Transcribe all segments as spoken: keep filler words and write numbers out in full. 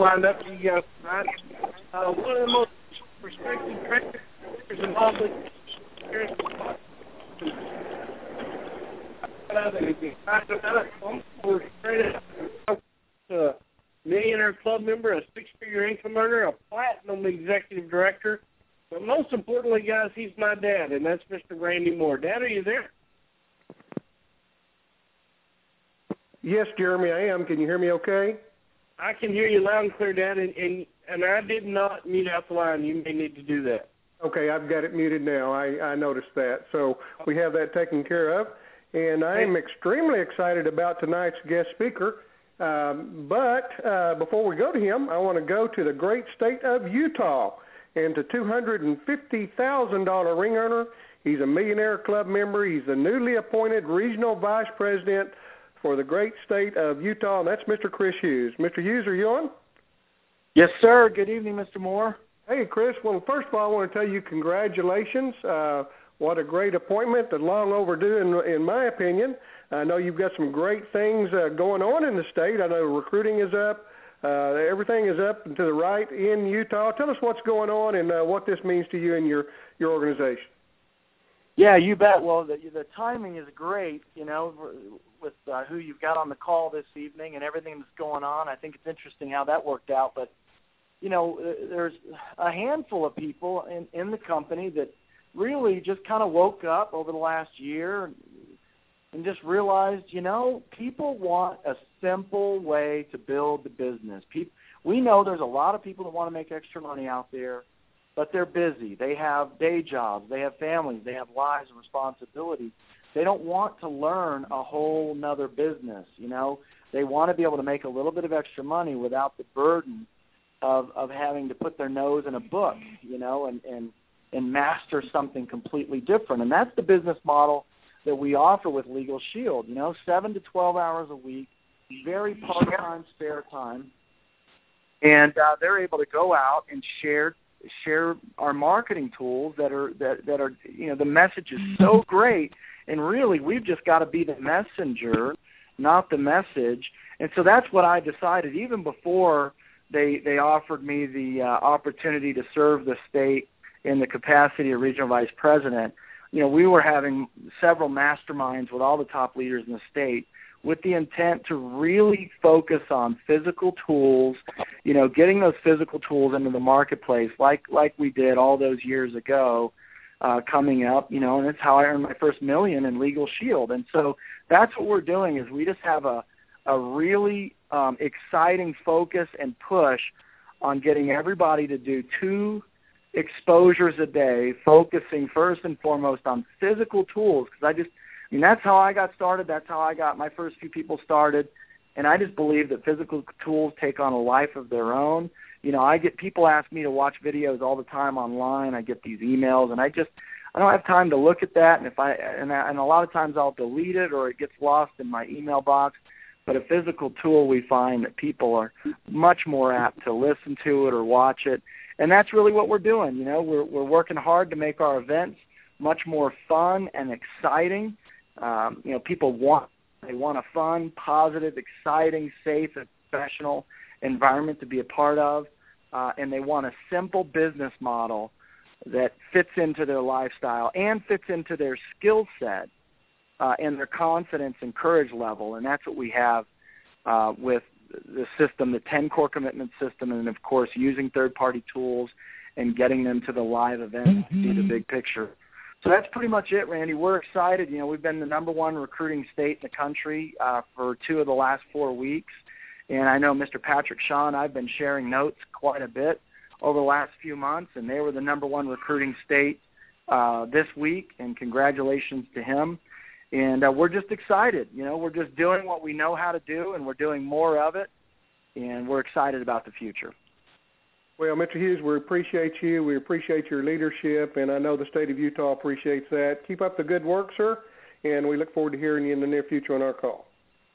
lined up for you guys tonight. Uh, one of the most respected trainers in all the we're traded a millionaire club member, a six-figure income earner, a platinum executive director. But most importantly, guys, he's my dad, and that's Mister Randy Moore. Dad, are you there? Yes, Jeremy, I am. Can you hear me okay? I can hear you loud and clear, Dad, and, and, and I did not mute out the line. You may need to do that. Okay, I've got it muted now. I, I noticed that. So we have that taken care of. And I am extremely excited about tonight's guest speaker. Um, but uh, before we go to him, I want to go to the great state of Utah and to two hundred fifty thousand dollars ring earner. He's a millionaire club member. He's the newly appointed regional vice president for the great state of Utah, and that's Mister Chris Hughes. Mister Hughes, are you on? Yes, sir. Good evening, Mister Moore. Hey, Chris. Well, first of all, I want to tell you congratulations. Uh, what a great appointment, and long overdue, in, in my opinion. I know you've got some great things uh, going on in the state. I know recruiting is up. Uh, everything is up and to the right in Utah. Tell us what's going on and uh, what this means to you and your, your organization. Yeah, you bet. Well, the, the timing is great, you know, with uh, who you've got on the call this evening and everything that's going on. I think it's interesting how that worked out. But, you know, there's a handful of people in, in the company that really just kind of woke up over the last year and just realized, you know, people want a simple way to build the business. People, we know there's a lot of people that want to make extra money out there, but they're busy. They have day jobs. They have families. They have lives and responsibilities. They don't want to learn a whole nother business, you know. They want to be able to make a little bit of extra money without the burden of, of having to put their nose in a book, you know, and, and, and master something completely different. And that's the business model that we offer with Legal Shield, you know, seven to twelve hours a week, very part-time spare time. And uh, they're able to go out and share share our marketing tools that are, that, that are, you know, the message is so great. And really, we've just got to be the messenger, not the message. And so that's what I decided, even before they they offered me the uh, opportunity to serve the state in the capacity of regional vice president. You know, we were having several masterminds with all the top leaders in the state with the intent to really focus on physical tools, you know, getting those physical tools into the marketplace like like we did all those years ago uh, coming up, you know, and that's how I earned my first million in Legal Shield. And so that's what we're doing is we just have a, a really um, exciting focus and push on getting everybody to do two exposures a day, focusing first and foremost on physical tools, because I just, I mean, that's how I got started. That's how I got my first few people started, and I just believe that physical tools take on a life of their own. You know, I get people ask me to watch videos all the time online. I get these emails, and I just, I don't have time to look at that, and if I, and, I, and a lot of times I'll delete it or it gets lost in my email box. But a physical tool, we find that people are much more apt to listen to it or watch it. And that's really what we're doing. You know, we're we're working hard to make our events much more fun and exciting. Um, you know, people want they want a fun, positive, exciting, safe, and professional environment to be a part of, uh, and they want a simple business model that fits into their lifestyle and fits into their skill set uh, and their confidence and courage level. And that's what we have uh, with the system, the ten core commitment system, and of course using third-party tools and getting them to the live events to see the big picture. So that's pretty much it, Randy. We're excited. You know, we've been the number one recruiting state in the country uh, for two of the last four weeks. And I know Mister Patrick Shaw and I've been sharing notes quite a bit over the last few months, and they were the number one recruiting state uh, this week, and congratulations to him. And uh, we're just excited. You know, we're just doing what we know how to do, and we're doing more of it, and we're excited about the future. Well, Mister Hughes, we appreciate you. We appreciate your leadership, and I know the state of Utah appreciates that. Keep up the good work, sir, and we look forward to hearing you in the near future on our call.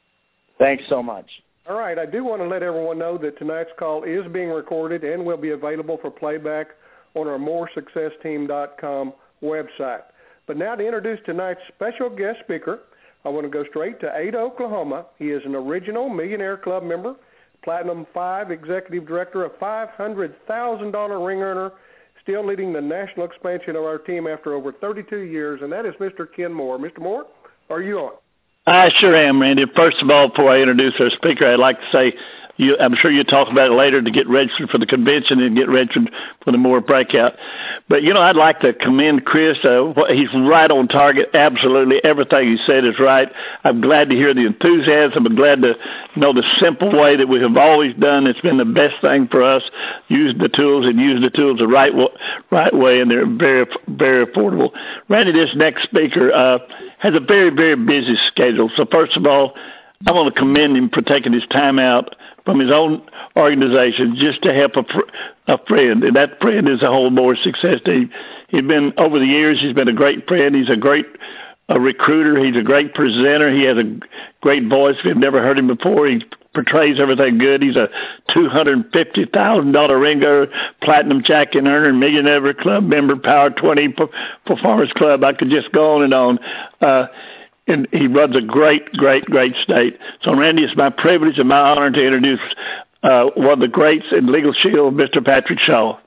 Thanks so much. All right. I do want to let everyone know that tonight's call is being recorded and will be available for playback on our more success team dot com website. But now to introduce tonight's special guest speaker, I want to go straight to Ada, Oklahoma. He is an original Millionaire Club member, Platinum five Executive Director, a five hundred thousand dollars ring earner, still leading the national expansion of our team after over thirty-two years, and that is Mister Ken Moore. Mister Moore, are you on? I sure am, Randy. First of all, before I introduce our speaker, I'd like to say you, I'm sure you'll talk about it later to get registered for the convention and get registered for the Moore breakout. But, you know, I'd like to commend Chris. Uh, he's right on target. Absolutely everything he said is right. I'm glad to hear the enthusiasm. I'm glad to know the simple way that we have always done. It's been the best thing for us. Use the tools and use the tools the right, right way, and they're very, very affordable. Randy, this next speaker uh, has a very, very busy schedule. So, first of all, I want to commend him for taking his time out from his own organization just to help a, fr- a friend, and that friend is the whole Moore Success Team. He's been, over the years, he's been a great friend. He's a great a recruiter. He's a great presenter. He has a great voice. If you've never heard him before, he portrays everything good. He's a two hundred fifty thousand dollars ringer, platinum jacket earner, millionaire club member, Power twenty Performance Club. I could just go on and on. Uh, And he runs a great, great, great state. So, Randy, it's my privilege and my honor to introduce uh, one of the greats in Legal Shield, Mister Patrick Shaw.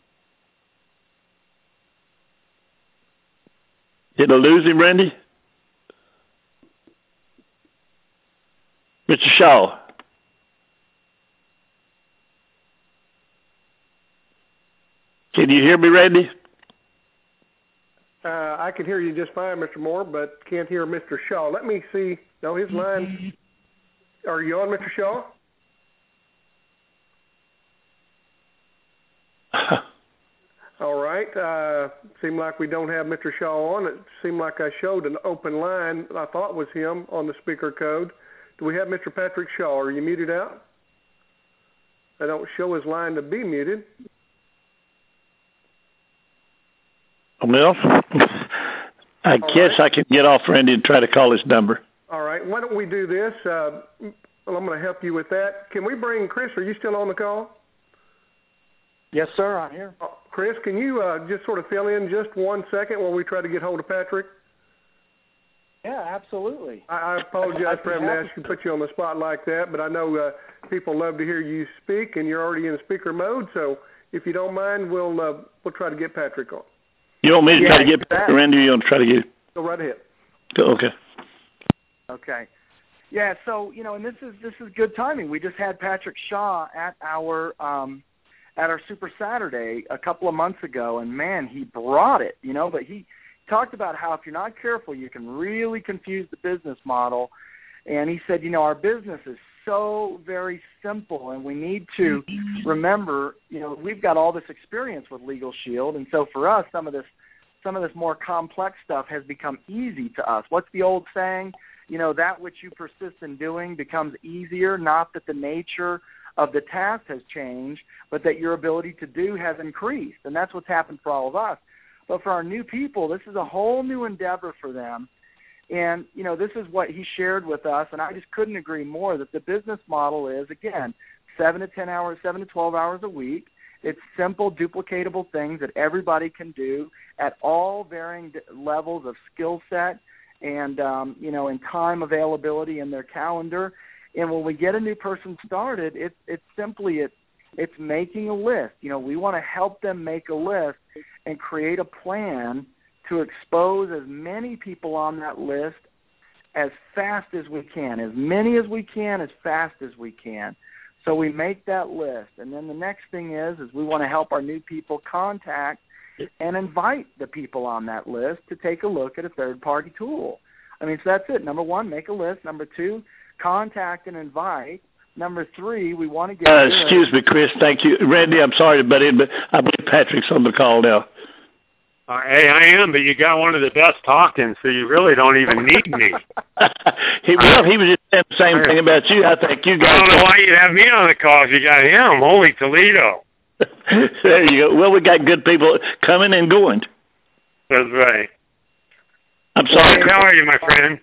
Did I lose him, Randy? Mister Shaw. Can you hear me, Randy? Uh, I can hear you just fine, Mister Moore, but can't hear Mister Shaw. Let me see. No, his line. Are you on, Mister Shaw? All right. Uh, seemed like we don't have Mister Shaw on. It seemed like I showed an open line. I thought was him on the speaker code. Do we have Mister Patrick Shaw? Are you muted out? I don't show his line to be muted. Well, I All guess right. I can get off Randy and try to call his number. All right. Why don't we do this? Uh, well, I'm going to help you with that. Can we bring Chris? Are you still on the call? Yes, sir. I'm here. Uh, Chris, can you uh, just sort of fill in just one second while we try to get hold of Patrick? Yeah, absolutely. I, I apologize for having to ask you to put you on the spot like that, but I know uh, people love to hear you speak, and you're already in speaker mode. So if you don't mind, we'll uh, we'll try to get Patrick on. You want me to yeah, try to get Patrick, Randy, or you want to try to get Go right ahead. Okay. Okay. Yeah, so, you know, and this is this is good timing. We just had Patrick Shaw at our um, at our Super Saturday a couple of months ago, and, man, he brought it, you know, but he talked about how if you're not careful, you can really confuse the business model. And he said, you know, our business is so very simple, and we need to remember, you know, we've got all this experience with Legal Shield, and so for us, some of this some of this more complex stuff has become easy to us. What's the old saying? You know, that which you persist in doing becomes easier, not that the nature of the task has changed, but that your ability to do has increased, and that's what's happened for all of us. But for our new people, this is a whole new endeavor for them. And, you know, this is what he shared with us, and I just couldn't agree more that the business model is, again, seven to ten hours, seven to twelve hours a week. It's simple, duplicatable things that everybody can do at all varying levels of skill set and, um, you know, and time availability in their calendar. And when we get a new person started, it's it's simply it's, it's making a list. You know, we want to help them make a list and create a plan to expose as many people on that list as fast as we can, as many as we can, as fast as we can. So we make that list. And then the next thing is, is we want to help our new people contact and invite the people on that list to take a look at a third-party tool. I mean, so that's it. Number one, make a list. Number two, contact and invite. Number three, we want to get uh, excuse me, Chris. Thank you. Randy, I'm sorry to butt in, but I believe Patrick's on the call now. Uh, hey, I am, but you got one of the best talking, so you really don't even need me. he well, he was just saying the same thing about you. I think you guys. I don't know why you'd have me on the call if you got him. Holy Toledo. There you go. Well, we got good people coming and going. That's right. I'm sorry. Well, how are you, my friend?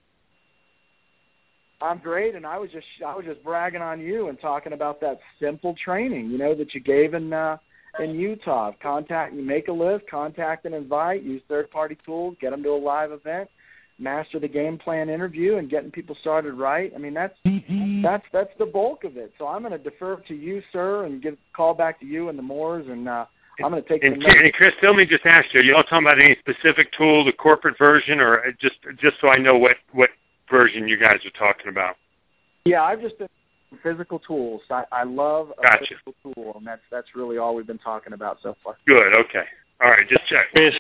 I'm great, and I was just I was just bragging on you and talking about that simple training, you know, that you gave in uh, in Utah. Contact, you make a list, contact and invite, use third-party tools, get them to a live event, master the game plan interview and getting people started right. I mean, that's that's that's the bulk of it. So I'm going to defer to you, sir, and give a call back to you and the Moores, and uh, I'm going to take and, some notes. And Chris, let me just ask you, are you all talking about any specific tool, the corporate version, or just just so I know what, what version you guys are talking about? Yeah, I've just been physical tools. I, I love a gotcha. physical tool, and that's that's really all we've been talking about so far. Good, okay. All right, just check. Chris.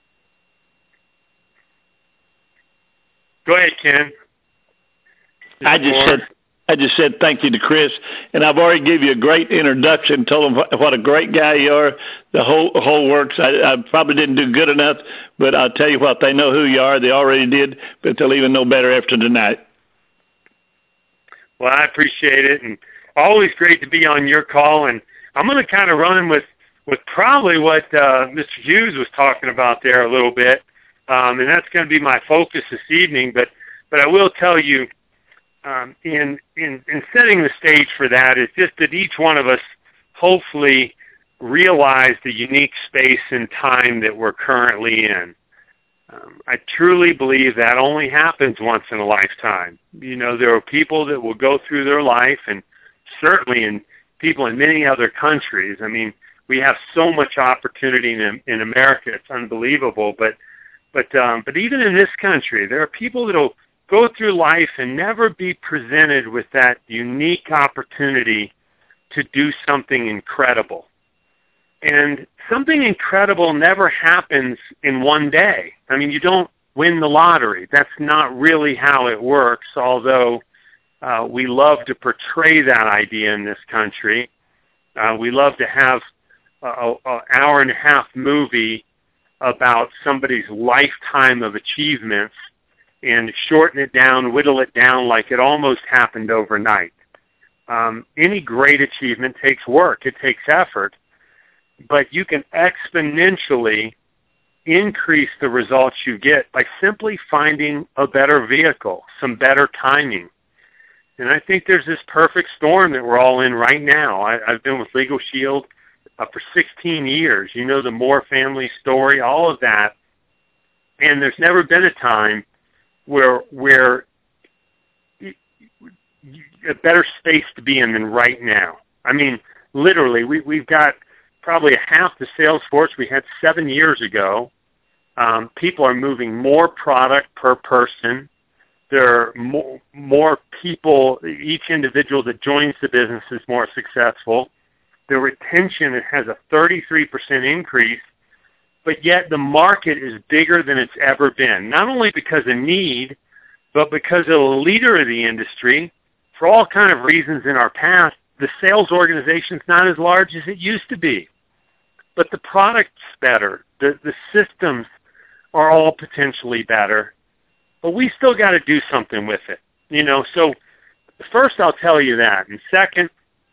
Go ahead, Ken. I just more? said I just said thank you to Chris, and I've already given you a great introduction, told him what, what a great guy you are, the whole whole works. I, I probably didn't do good enough, but I'll tell you what, they know who you are. They already did, but they'll even know better after tonight. Well, I appreciate it, and always great to be on your call, and I'm going to kind of run with, with probably what uh, Mister Hughes was talking about there a little bit. Um, and that's going to be my focus this evening. But, but I will tell you, um, in, in in setting the stage for that, is just that each one of us hopefully realize the unique space and time that we're currently in. Um, I truly believe that only happens once in a lifetime. You know, there are people that will go through their life, and certainly in people in many other countries. I mean, we have so much opportunity in in America; it's unbelievable, but. But um, but even in this country, there are people that will go through life and never be presented with that unique opportunity to do something incredible. And something incredible never happens in one day. I mean, you don't win the lottery. That's not really how it works, although uh, we love to portray that idea in this country. Uh, we love to have an hour and a half movie about somebody's lifetime of achievements and shorten it down, whittle it down like it almost happened overnight. Um, any great achievement takes work. It takes effort. But you can exponentially increase the results you get by simply finding a better vehicle, some better timing. And I think there's this perfect storm that we're all in right now. I, I've been with Legal Shield Uh, for sixteen years. You know the Moore family story, all of that. And there's never been a time where where you, you, a better space to be in than right now. I mean, literally, we, we've got probably half the sales force we had seven years ago. Um, people are moving more product per person. There are more, more people, each individual that joins the business is more successful. The retention has a thirty-three percent increase, but yet the market is bigger than it's ever been, not only because of need, but because of the leader of the industry. For all kind of reasons in our past, the sales organization is not as large as it used to be. But the product's better. The, the systems are all potentially better. But we still got to do something with it. You know, so first I'll tell you that. And second,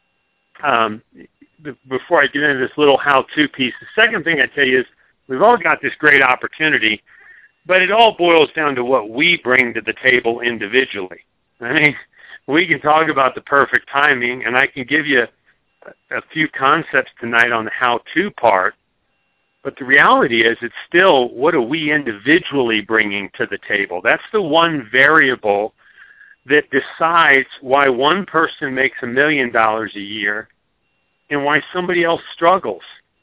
um, before I get into this little how-to piece, the second thing I tell you is we've all got this great opportunity, but it all boils down to what we bring to the table individually. I mean, we can talk about the perfect timing, and I can give you a, a few concepts tonight on the how-to part, but the reality is it's still what are we individually bringing to the table. That's the one variable that decides why one person makes a million dollars a year and why somebody else struggles.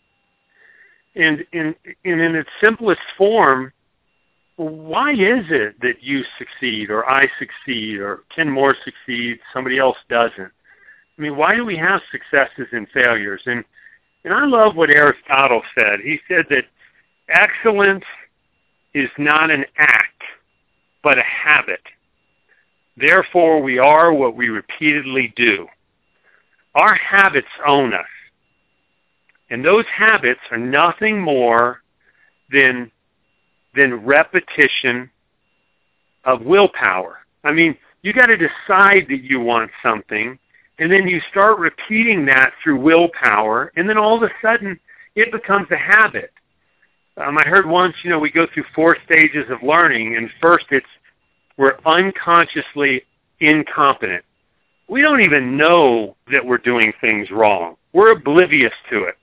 And in, and in its simplest form, why is it that you succeed or I succeed or Ken Moore succeeds, somebody else doesn't? I mean, why do we have successes and failures? And and I love what Aristotle said. He said that excellence is not an act, but a habit. Therefore, we are what we repeatedly do. Our habits own us. And those habits are nothing more than, than repetition of willpower. I mean, you got to decide that you want something, and then you start repeating that through willpower, and then all of a sudden it becomes a habit. Um, I heard once, you know, we go through four stages of learning, and first it's we're unconsciously incompetent. We don't even know that we're doing things wrong. We're oblivious to it.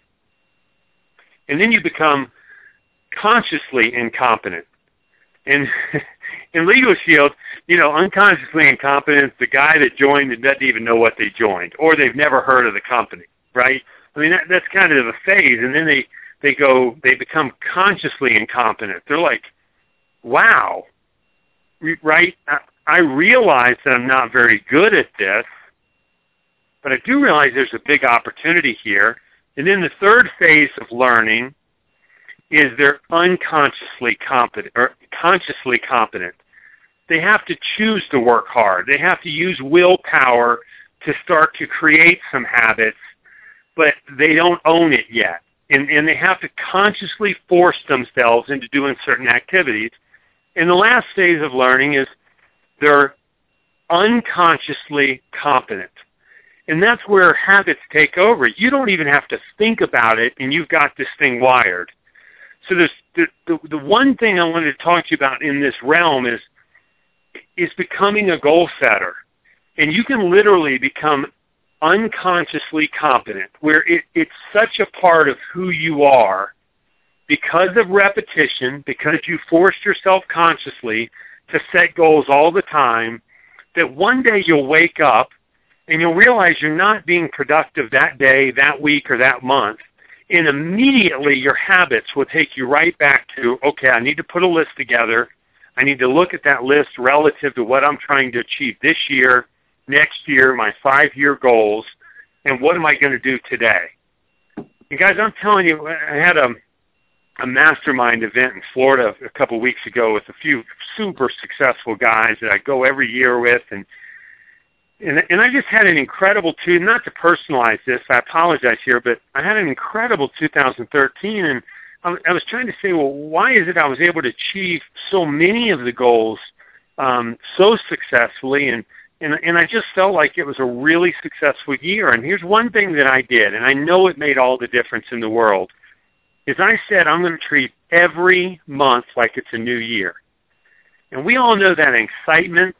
And then you become consciously incompetent. And in Legal Shield, you know, unconsciously incompetent is the guy that joined and doesn't even know what they joined, or they've never heard of the company, right? I mean, that, that's kind of a phase, and then they, they go, they become consciously incompetent. They're like, wow, right? I, I realize that I'm not very good at this, but I do realize there's a big opportunity here. And then the third phase of learning is they're unconsciously competent, or consciously competent. They have to choose to work hard. They have to use willpower to start to create some habits, but they don't own it yet. And, and they have to consciously force themselves into doing certain activities. And the last phase of learning is they're unconsciously competent. And that's where habits take over. You don't even have to think about it, and you've got this thing wired. So there's the, the, the one thing I wanted to talk to you about in this realm is, is becoming a goal setter. And you can literally become unconsciously competent, where it, it's such a part of who you are because of repetition, because you forced yourself consciously to set goals all the time, that one day you'll wake up and you'll realize you're not being productive that day, that week, or that month. And immediately your habits will take you right back to, okay, I need to put a list together. I need to look at that list relative to what I'm trying to achieve this year, next year, my five-year goals, and what am I going to do today? You guys, I'm telling you, I had a, a mastermind event in Florida a couple weeks ago with a few super successful guys that I go every year with, and And, and I just had an incredible, two, not to personalize this, I apologize here, but I had an incredible two thousand thirteen, and I, I was trying to say, well, why is it I was able to achieve so many of the goals um, so successfully, and, and, and I just felt like it was a really successful year. And here's one thing that I did, and I know it made all the difference in the world, is I said I'm going to treat every month like it's a new year. And we all know that excitement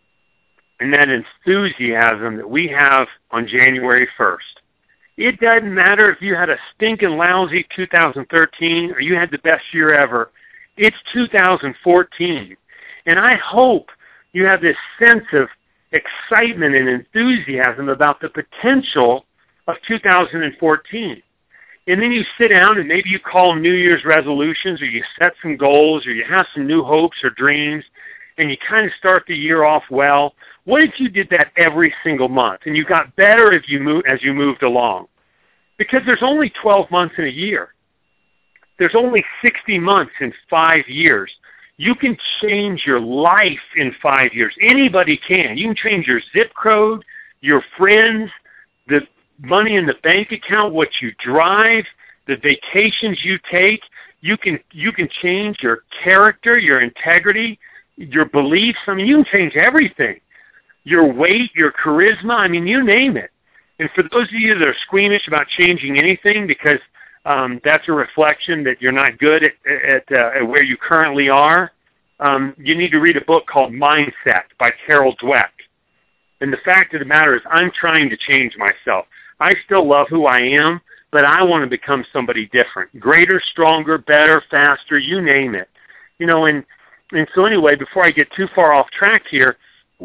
and that enthusiasm that we have on January first. It doesn't matter if you had a stinking lousy two thousand thirteen or you had the best year ever. It's two thousand fourteen. And I hope you have this sense of excitement and enthusiasm about the potential of two thousand fourteen. And then you sit down and maybe you call them New Year's resolutions, or you set some goals, or you have some new hopes or dreams, and you kind of start the year off well. What if you did that every single month, and you got better if you move, as you moved along? Because there's only twelve months in a year. There's only sixty months in five years. You can change your life in five years. Anybody can. You can change your zip code, your friends, the money in the bank account, what you drive, the vacations you take. You can you can change your character, your integrity, your beliefs. I mean, you can change everything. Your weight, your charisma, I mean, you name it. And for those of you that are squeamish about changing anything because um, that's a reflection that you're not good at, at, uh, at where you currently are, um, you need to read a book called Mindset by Carol Dweck. And the fact of the matter is I'm trying to change myself. I still love who I am, but I want to become somebody different. Greater, stronger, better, faster, you name it. You know, and, and so anyway, before I get too far off track here,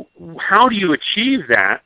how do you achieve that?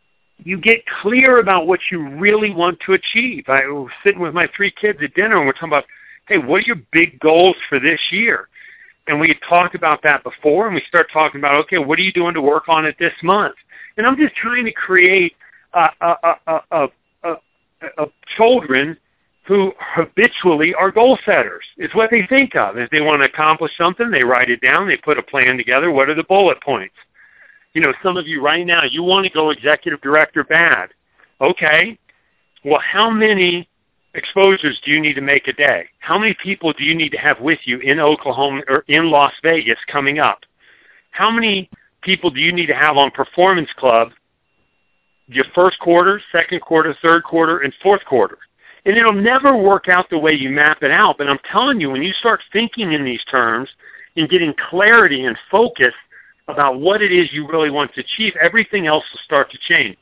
You get clear about what you really want to achieve. I was sitting with my three kids at dinner, and we're talking about, hey, what are your big goals for this year? And we had talked about that before, and we start talking about, okay, what are you doing to work on it this month? And I'm just trying to create a, a, a, a, a, a children who habitually are goal setters. It's what they think of. If they want to accomplish something, they write it down, they put a plan together. What are the bullet points? You know, some of you right now, you want to go executive director bad. Okay. Well, how many exposures do you need to make a day? How many people do you need to have with you in Oklahoma or in Las Vegas coming up? How many people do you need to have on Performance Club your first quarter, second quarter, third quarter, and fourth quarter? And it'll never work out the way you map it out. But I'm telling you, when you start thinking in these terms and getting clarity and focus about what it is you really want to achieve, everything else will start to change.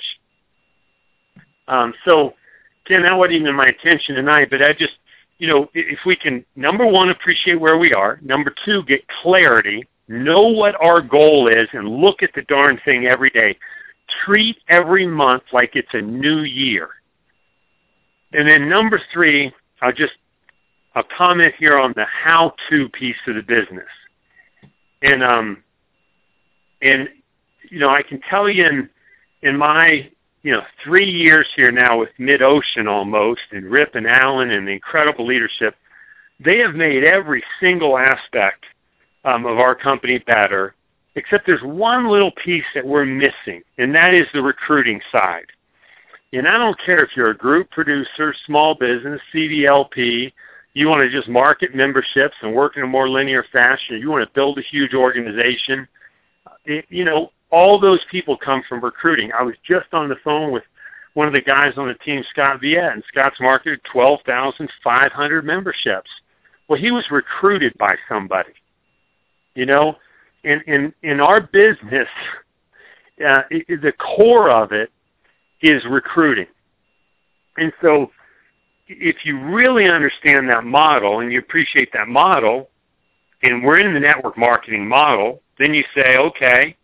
Um, so, Ken, that wasn't even my intention tonight, but I just, you know, if we can, number one, appreciate where we are. Number two, get clarity. know what our goal is, and look at the darn thing every day. Treat every month like it's a new year. And then number three, I'll just I'll comment here on the how-to piece of the business. And um and you know, I can tell you in in my you know three years here now with MidOcean almost, and Rip and Alan and the incredible leadership, they have made every single aspect um, of our company better, except there's one little piece that we're missing, and that is the recruiting side. And I don't care if you're a group producer, small business, C D L P, you want to just market memberships and work in a more linear fashion, you want to build a huge organization, it, you know, all those people come from recruiting. I was just on the phone with one of the guys on the team, Scott Viette, and Scott's marketed twelve thousand five hundred memberships. Well, he was recruited by somebody, you know. In in, in our business, uh, it, the core of it is recruiting. And so if you really understand that model and you appreciate that model, and we're in the network marketing model, then you say, okay,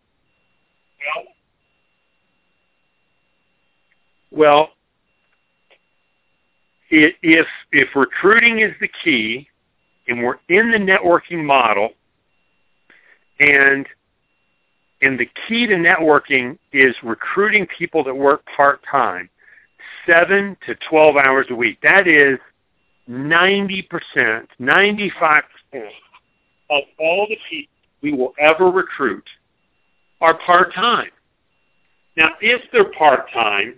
well, if if recruiting is the key, and we're in the networking model, and and the key to networking is recruiting people that work part-time, seven to twelve hours a week. That is ninety percent, ninety-five percent of all the people we will ever recruit are part-time. Now, if they're part-time,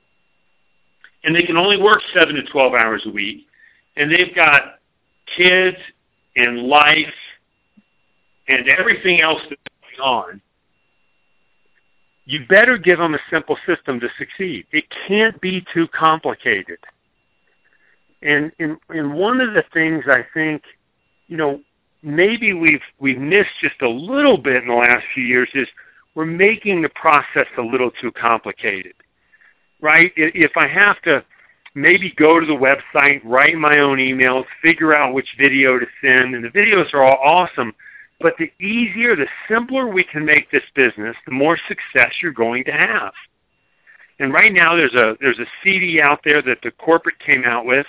and they can only work seven to twelve hours a week, and they've got kids and life and everything else that's going on, you better give them a simple system to succeed. It can't be too complicated. And, and, and one of the things I think, you know, maybe we've we've missed just a little bit in the last few years is we're making the process a little too complicated, right? If I have to maybe go to the website, write my own emails, figure out which video to send, and the videos are all awesome, but the easier, the simpler we can make this business, the more success you're going to have. And right now there's a there's a C D out there that the corporate came out with,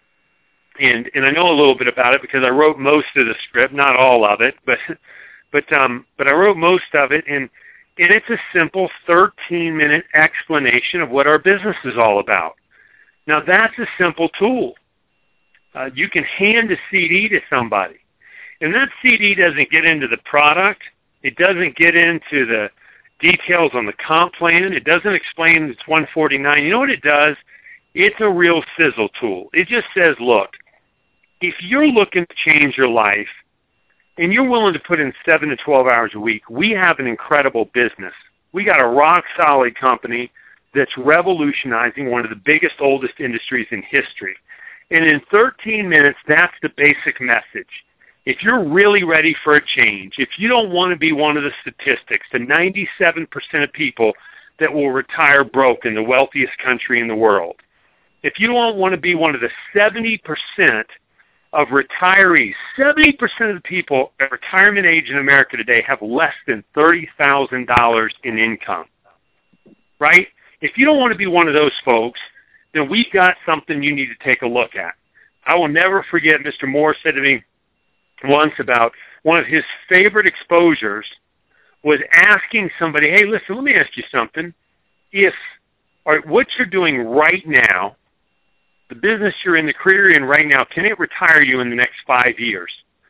and and I know a little bit about it because I wrote most of the script, not all of it, but but um but I wrote most of it, and and it's a simple thirteen minute explanation of what our business is all about. Now that's a simple tool. Uh, you can hand a C D to somebody, and that C D doesn't get into the product. It doesn't get into the details on the comp plan. It doesn't explain it's one forty-nine. You know what it does? It's a real sizzle tool. It just says, look, if you're looking to change your life and you're willing to put in seven to twelve hours a week, we have an incredible business. We got a rock-solid company that's revolutionizing one of the biggest, oldest industries in history. And in thirteen minutes, that's the basic message. If you're really ready for a change, if you don't want to be one of the statistics, the ninety-seven percent of people that will retire broke in the wealthiest country in the world, if you don't want to be one of the seventy percent of retirees, seventy percent of the people at retirement age in America today have less than thirty thousand dollars in income, right? If you don't want to be one of those folks, then we've got something you need to take a look at. I will never forget Mister Moore said to me once about one of his favorite exposures was asking somebody, hey, listen, let me ask you something. If or what you're doing right now, the business you're in, the career you're in right now, can it retire you in the next five years?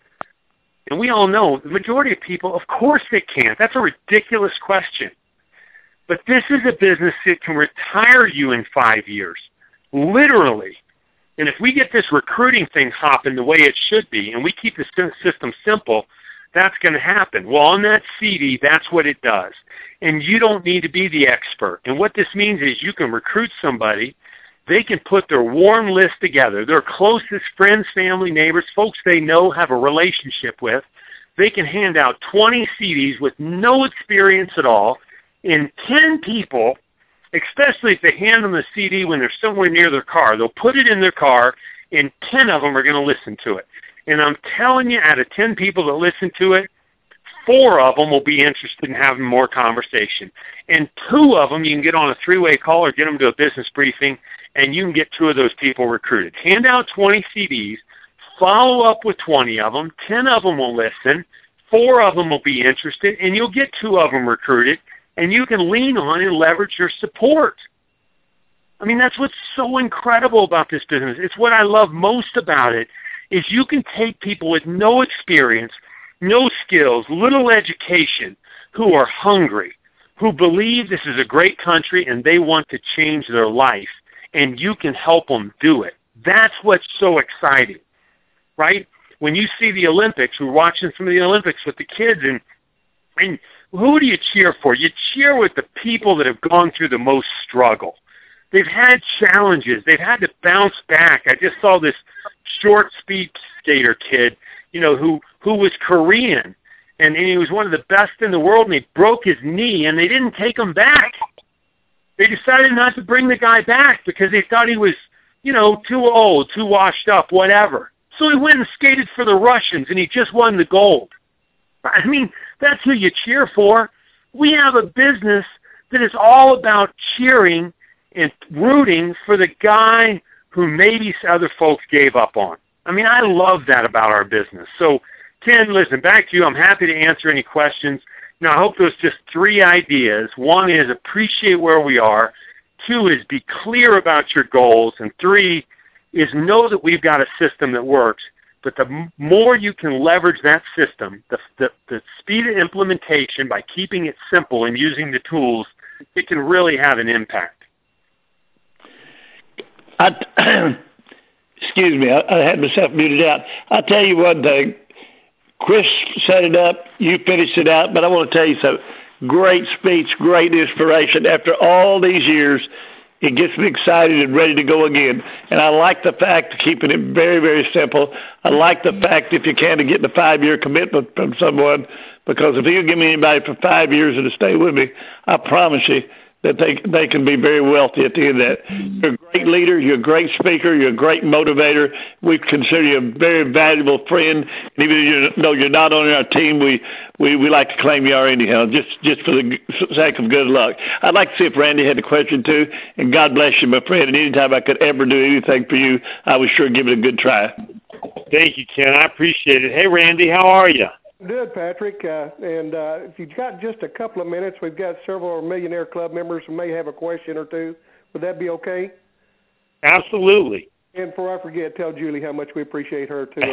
And we all know the majority of people, of course it can't. That's a ridiculous question. But this is a business that can retire you in five years, literally. And if we get this recruiting thing hopping the way it should be, and we keep the system simple, that's going to happen. Well, on that C D, that's what it does. And you don't need to be the expert. And what this means is you can recruit somebody. They can put their warm list together, their closest friends, family, neighbors, folks they know, have a relationship with. They can hand out twenty C Ds with no experience at all, and ten people, especially if they hand them the C D when they're somewhere near their car, they'll put it in their car, and ten of them are going to listen to it. And I'm telling you, out of ten people that listen to it, four of them will be interested in having more conversation. And two of them, you can get on a three-way call or get them to a business briefing, and you can get two of those people recruited. Hand out twenty C Ds, follow up with twenty of them, ten of them will listen, four of them will be interested, and you'll get two of them recruited, and you can lean on and leverage your support. I mean, that's what's so incredible about this business. It's what I love most about it, is you can take people with no experience, no skills, little education, who are hungry, who believe this is a great country and they want to change their life, and you can help them do it. That's what's so exciting, right? When you see the Olympics, we're watching some of the Olympics with the kids, and and who do you cheer for? You cheer with the people that have gone through the most struggle. They've had challenges. They've had to bounce back. I just saw this short speed skater kid, you know, who, who was Korean, and, and he was one of the best in the world, and he broke his knee, and they didn't take him back. They decided not to bring the guy back because they thought he was, you know, too old, too washed up, whatever. So he went and skated for the Russians, and he just won the gold. I mean, that's who you cheer for. We have a business that is all about cheering and rooting for the guy who maybe other folks gave up on. I mean, I love that about our business. So, Ken, listen, back to you. I'm happy to answer any questions. Now, I hope those just three ideas. One is appreciate where we are. Two is be clear about your goals. And three is know that we've got a system that works. But the m- more you can leverage that system, the, the, the speed of implementation by keeping it simple and using the tools, it can really have an impact. I, excuse me, I, I had myself muted out. I'll tell you one thing. Chris set it up, you finished it out, but I want to tell you something. Great speech, great inspiration. After all these years, it gets me excited and ready to go again. And I like the fact of keeping it very, very simple. I like the fact, if you can, to get the five-year commitment from someone, because if you give me anybody for five years and to stay with me, I promise you that they they can be very wealthy at the end of that. You're a great leader. You're a great speaker. You're a great motivator. We consider you a very valuable friend. And even though you're not on our team, we, we, we like to claim you are anyhow, just, just for the sake of good luck. I'd like to see if Randy had a question too. And God bless you, my friend. And anytime I could ever do anything for you, I would sure give it a good try. Thank you, Ken. I appreciate it. Hey, Randy, how are you? Good, Patrick. Uh, and uh, if you've got just a couple of minutes, we've got several Millionaire Club members who may have a question or two. Would that be okay? Absolutely. And before I forget, tell Julie how much we appreciate her, too.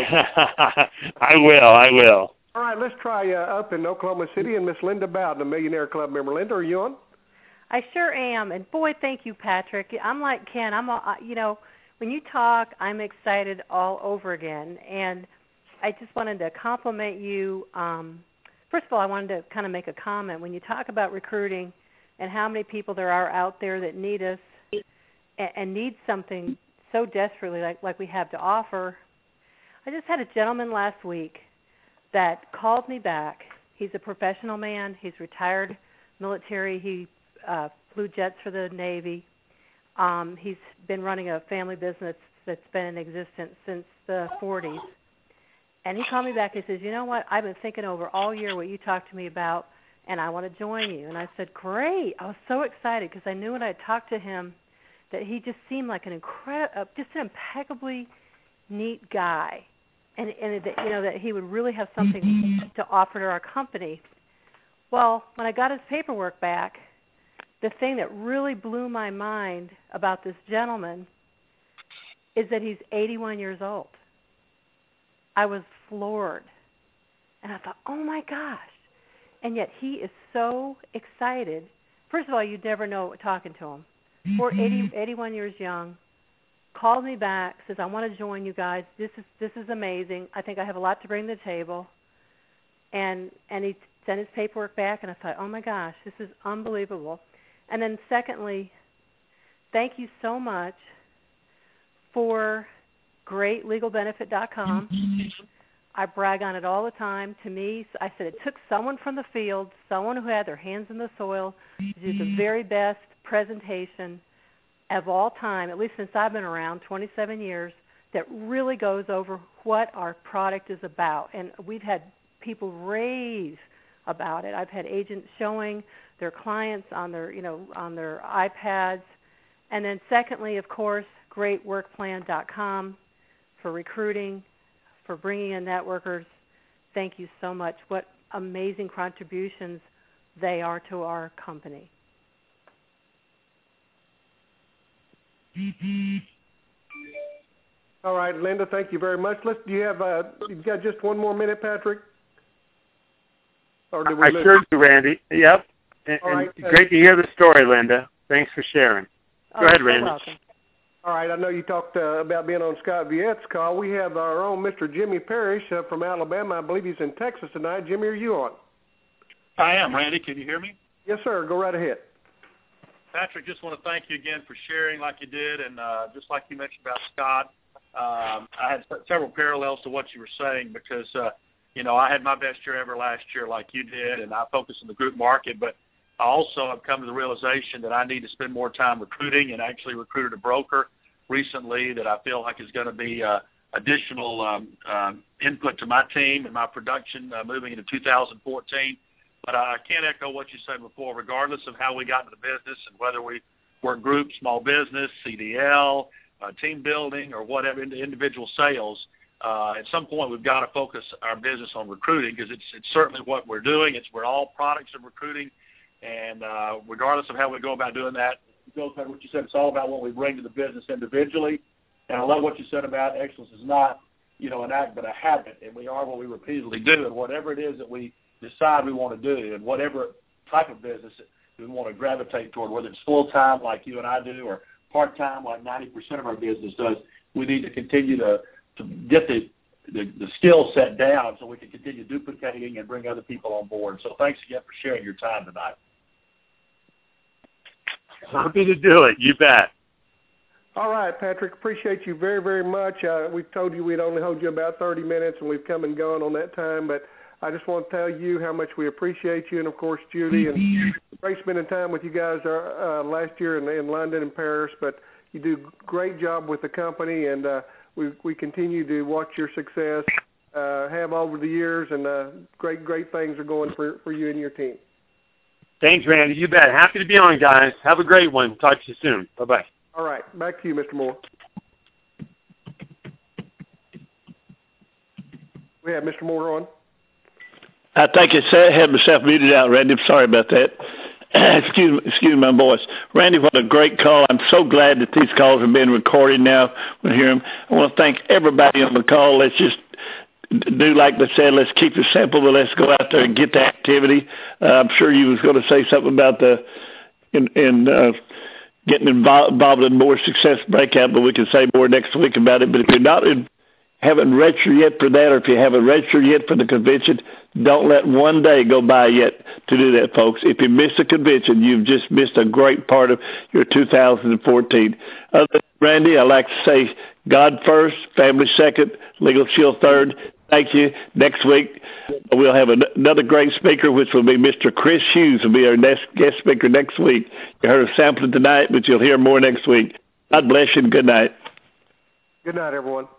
I will, I will. All right, let's try uh, up in Oklahoma City, and Miss Linda Bowden, a Millionaire Club member. Linda, are you on? I sure am. And, boy, thank you, Patrick. I'm like Ken. I'm, a, you know, when you talk, I'm excited all over again. And I just wanted to compliment you. Um, first of all, I wanted to kind of make a comment. When you talk about recruiting and how many people there are out there that need us and, and need something so desperately like, like we have to offer, I just had a gentleman last week that called me back. He's a professional man. He's retired military. He uh, flew jets for the Navy. Um, he's been running a family business that's been in existence since the forties. And he called me back and he says, you know what, I've been thinking over all year what you talked to me about, and I want to join you. And I said, great. I was so excited because I knew when I talked to him that he just seemed like an incredible, uh, just an impeccably neat guy, and, and that, you know, that he would really have something to offer to our company. Well, when I got his paperwork back, the thing that really blew my mind about this gentleman is that he's eighty-one years old. I was floored. And I thought, oh, my gosh. And yet he is so excited. First of all, you'd never know talking to him. For eighty, eighty-one years young, called me back, says, I want to join you guys. This is this is amazing. I think I have a lot to bring to the table. And and he sent his paperwork back, and I thought, oh, my gosh, this is unbelievable. And then secondly, thank you so much for great legal benefit dot com. I brag on it all the time. To me, I said it took someone from the field, someone who had their hands in the soil, to do the very best presentation of all time, at least since I've been around, twenty-seven years, that really goes over what our product is about. And we've had people rave about it. I've had agents showing their clients on their, you know, on their iPads. And then secondly, of course, great work plan dot com for recruiting, for bringing in networkers. Thank you so much. What amazing contributions they are to our company. All right, Linda, thank you very much. Let's, do you have, uh, you've got just one more minute, Patrick? Or did we I lose? sure do, Randy. Yep. And, All right. and great to hear the story, Linda. Thanks for sharing. Go oh, ahead, you're Randy. welcome. All right, I know you talked uh, about being on Scott Viette's call. We have our own Mister Jimmy Parrish uh, from Alabama. I believe he's in Texas tonight. Jimmy, are you on? I am, Randy. Can you hear me? Yes, sir. Go right ahead. Patrick, just want to thank you again for sharing like you did, and uh, just like you mentioned about Scott, um, I had several parallels to what you were saying because, uh, you know, I had my best year ever last year like you did, and I focused on the group market, but I also have come to the realization that I need to spend more time recruiting and actually recruited a broker recently that I feel like is going to be uh, additional um, um, input to my team and my production uh, moving into two thousand fourteen. But I can't echo what you said before, regardless of how we got into the business and whether we work group, small business, C D L, uh, team building, or whatever, individual sales. Uh, at some point, we've got to focus our business on recruiting because it's, it's certainly what we're doing. It's we're all products of recruiting. And uh, regardless of how we go about doing that, it goes back to what you said. It's all about what we bring to the business individually. And I love what you said about excellence is not, you know, an act but a habit. And we are what we repeatedly do. And whatever it is that we decide we want to do, and whatever type of business we want to gravitate toward, whether it's full-time like you and I do or part-time like ninety percent of our business does, we need to continue to, to get the, the, the skill set down so we can continue duplicating and bring other people on board. So thanks again for sharing your time tonight. Happy to do it. You bet. All right, Patrick, appreciate you very, very much. Uh, we told you we'd only hold you about thirty minutes, and we've come and gone on that time, but I just want to tell you how much we appreciate you, and, of course, Judy, and great spending time with you guys uh, last year in, in London and Paris, but you do a great job with the company, and uh, we, we continue to watch your success, uh, have over the years, and uh, great, great things are going for, for you and your team. Thanks, Randy. You bet. Happy to be on, guys. Have a great one. Talk to you soon. Bye-bye. All right. Back to you, Mister Moore. We have Mister Moore on. I think I had myself muted out, Randy. I'm sorry about that. excuse, excuse my voice. Randy, what a great call. I'm so glad that these calls are being recorded now. We'll hear them. I want to thank everybody on the call. Let's just do like they said. Let's keep it simple, but let's go out there and get the activity. Uh, I'm sure you was going to say something about the in, in uh, getting involved, involved in more success breakout, but we can say more next week about it. But if you're not in, haven't registered yet for that, or if you haven't registered yet for the convention, don't let one day go by yet to do that, folks. If you miss a convention, you've just missed a great part of your two thousand fourteen. Other than Randy, I'd like to say God first, family second, Legal Shield third. Thank you. Next week, we'll have another great speaker, which will be Mister Chris Hughes will be our next guest speaker next week. You heard a sampling tonight, but you'll hear more next week. God bless you and good night. Good night, everyone.